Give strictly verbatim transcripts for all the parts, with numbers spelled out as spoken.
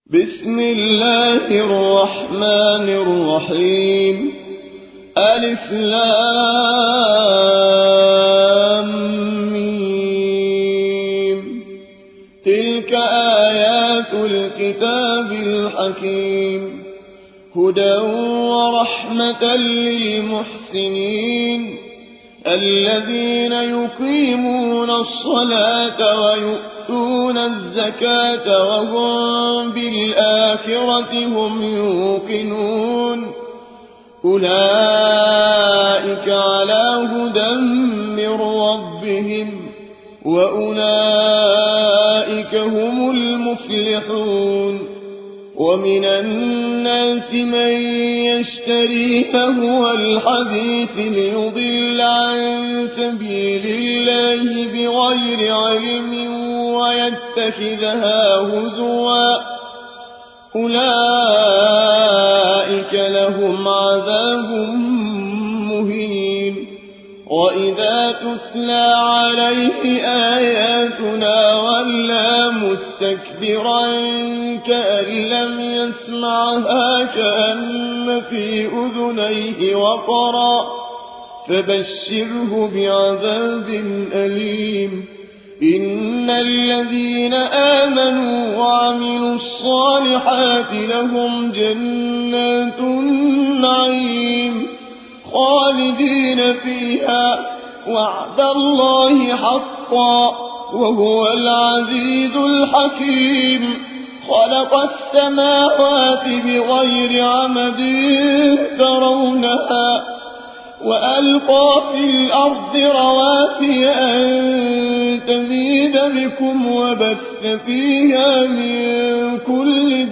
بسم الله الرحمن الرحيم. ألف لام ميم. تلك آيات الكتاب الحكيم، هدى ورحمة للمحسنين الذين يقيمون الصلاة ويؤتون الزكاة وهم بالآخرة هم يوقنون. أولئك على هدى من ربهم وأولئك هم المفلحون. ومن الناس من يشتري لهو الحديث ليضل عن سبيل الله بغير علم ويتخذها هزوا، أولئك لهم عذاب مهين. وإذا تتلى عليه آياتنا ولى مستكبرا كأن لم يسمعها كأن في أذنيه وقرا، فبشره بعذاب أليم. إن الذين آمنوا وعملوا الصالحات لهم جنات النعيم خالدين فيها، وعد الله حقا وهو العزيز الحكيم. خلق السماوات بغير عمد ترونها وألقى في الأرض رواسي أن تميد بكم وبث فيها من كل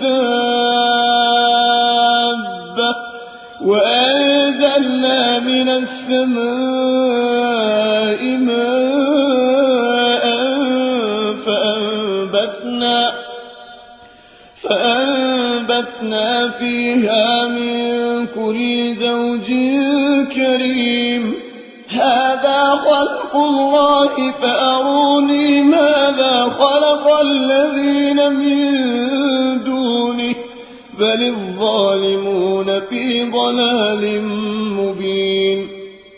دابة، وأنزلنا من السماء ماء فأنبتنا, فأنبتنا فيها من كل زوج كريم. هذا خلق الله فأروني ماذا خلق الذين من دونه، بل الظالمون في ضلال مبين.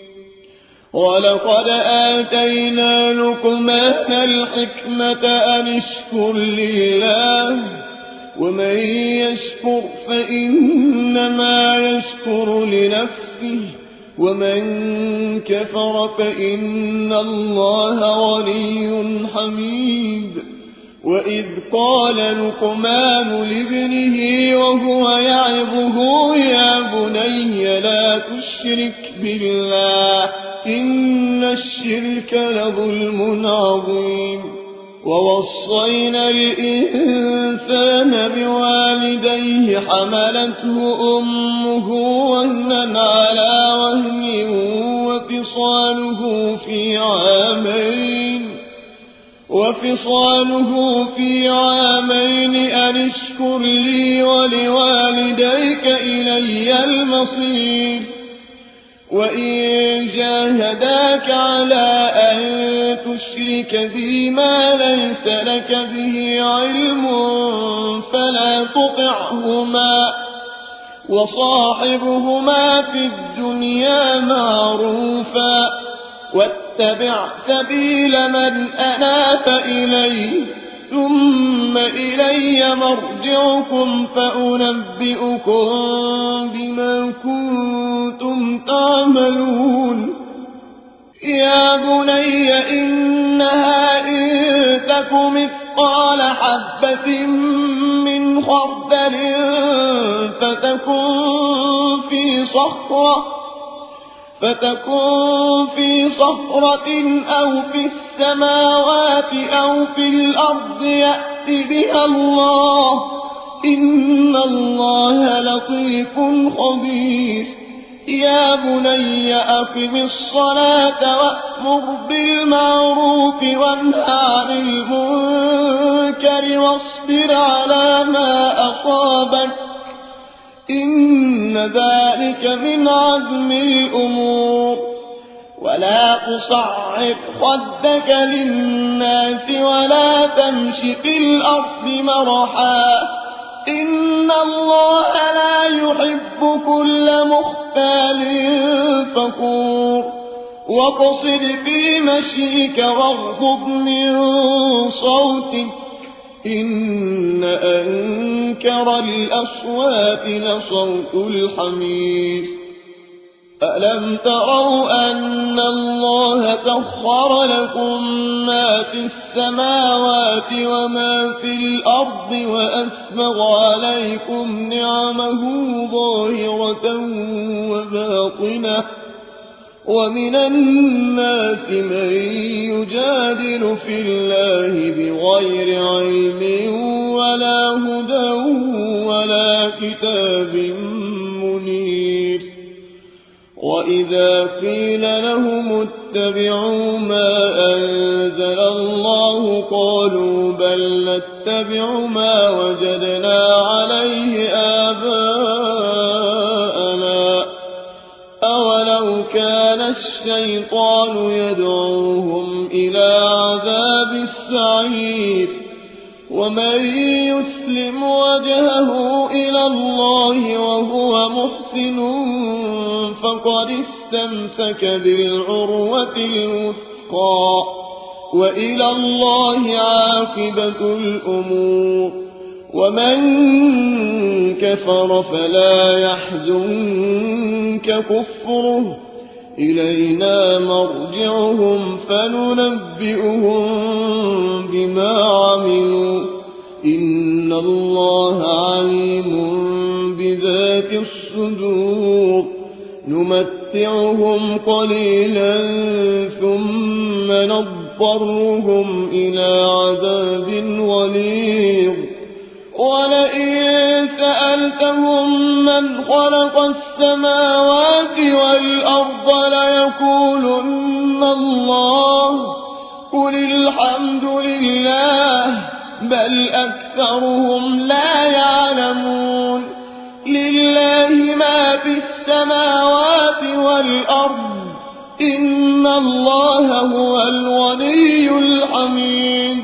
ولقد آتينا لقمان الحكمة أن اشكر لله، ومن يشكر فإنما يشكر لنفسه، ومن كفر فإن الله غني حميد. وإذ قال لقمان لابنه وهو يعظه يا بني لا تشرك بالله إن الشرك لظلم عظيم. ووصينا الإنسان بوالديه حملته أمه وهنا على وهن وفصاله في عامين وفصاله في عامين أن اشكر لي ولوالديك إلي المصير. وإن جاهداك على أن تشرك بي ما ليس لك به علم فلا تطعهما، وصاحبهما في الدنيا معروفا، واتبع سبيل من أناب إلي، ثم إلي مرجعكم فأنبئكم بما كنتم تعملون. يا بني إنها إن تك مثقال حبة من خردل فتكن في صخرة فتكن في صخرة أو في السماوات أو في الأرض يأت بها الله، إن الله لطيف خبير. يا بني أقم الصلاة وأمر بالمعروف وانه عن المنكر واصبر على ما أصابك، إن ذلك من عزم الأمور. ولا تصعر خدك للناس ولا تمش في الأرض مرحا إن الله لا يحب كل مختال فخور واقصد في مشيك واغضب من صوتك إن أنكر الأصوات لصوت الحمير ألم تروا أن الله سخر لكم ما في السماوات وما في الأرض وأسبغ عليكم نعمه ظاهرة وباطنة ومن الناس من يجادل في الله بغير علم ولا هدى ولا كتاب منير وإذا قيل لهم اتبعوا ما أنزل الله قالوا بل نتبع ما وجدنا عليه آباءنا أولو كان الشيطان يدعوهم إلى عذاب السعير ومن يسلم وجهه إلى الله وهو محسن فقد استمسك بالعروة الوثقى وإلى الله عاقبة الأمور ومن كفر فلا يحزنك كفره إلينا مرجعهم فننبئهم بما عملوا إن الله عليم بذات الصدور نمتعهم قليلا ثم نضطرهم إلى عذاب غليظ ولئن سألتهم من خلق السماوات والأرض ليقولن الله قل الحمد لله بل أكثرهم لا يعلمون لله ما في السماوات والأرض إن الله هو الغني الحميد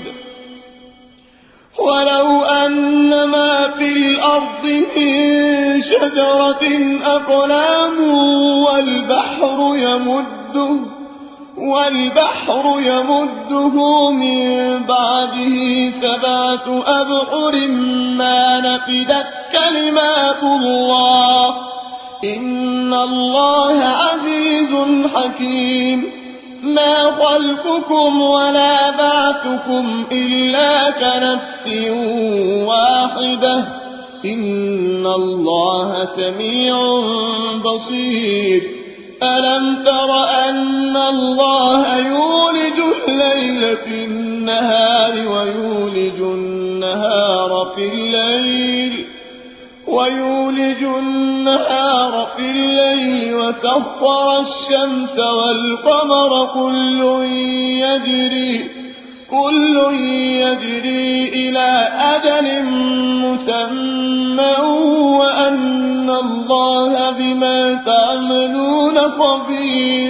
ولو أن ما في الأرض من شجرة أقلام والبحر يمده والبحر يمده من بعده سبعة أبحر ما نفدت كلمات الله إن الله عزيز حكيم ما خلقكم ولا بعثكم إلا كنفس واحدة إن الله سميع بصير ألم تر أن الله يولج الليل في النهار ويولج النهار في الليل ويولج النهار في الليل وسخر الشمس والقمر كل يجري كل يجري إلى أجل مسمى وأن الله بما تعملون خبير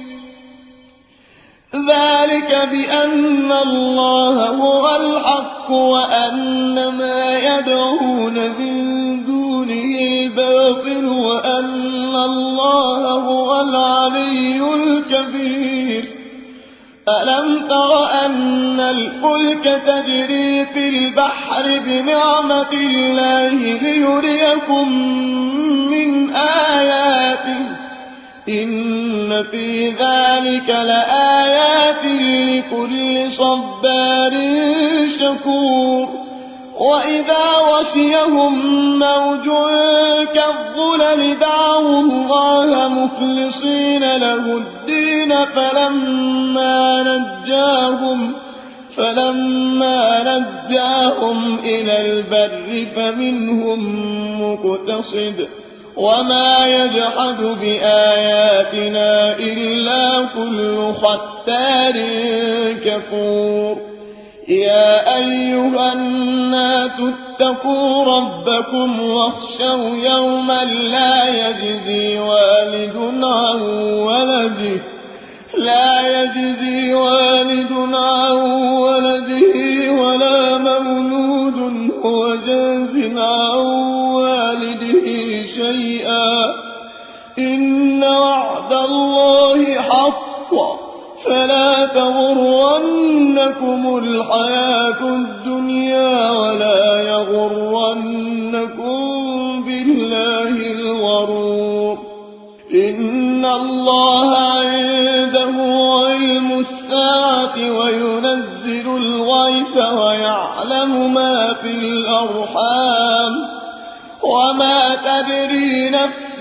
ذلك بأن الله هو الحق وأن ما يدعون من دونه باطل وأن الله هو العلي الكبير ألم تر أن الفلك تجري في البحر بنعمة الله ليريكم من آياته إن في ذلك لآيات لكل صبار شكور وإذا غشيهم موج كالظلل دعوا الله مخلصين له الدين فلما نجاهم فلما نجاهم إلى البر فمنهم مقتصد وما يجحد بآياتنا إلا كل ختار كفور يا أيها الناس اتقوا ربكم واخشوا يوما لا يجزي والد عن ولده لا يجزي والد عن ولده ولا مولود وهو جاز عن والده شيئا إن وعد الله حق فلا تغرنكم الحياة الدنيا ولا يغرنكم بالله الغرور إن الله عنده علم الساعة وينزل الغيث ويعلم ما في الأرحام وما تدري نفس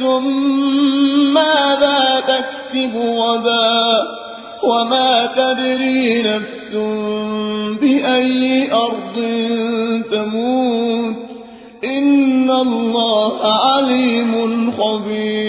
ماذا تكسب غدا وما تدري نفس بأي أرض تموت إن الله عليم خبير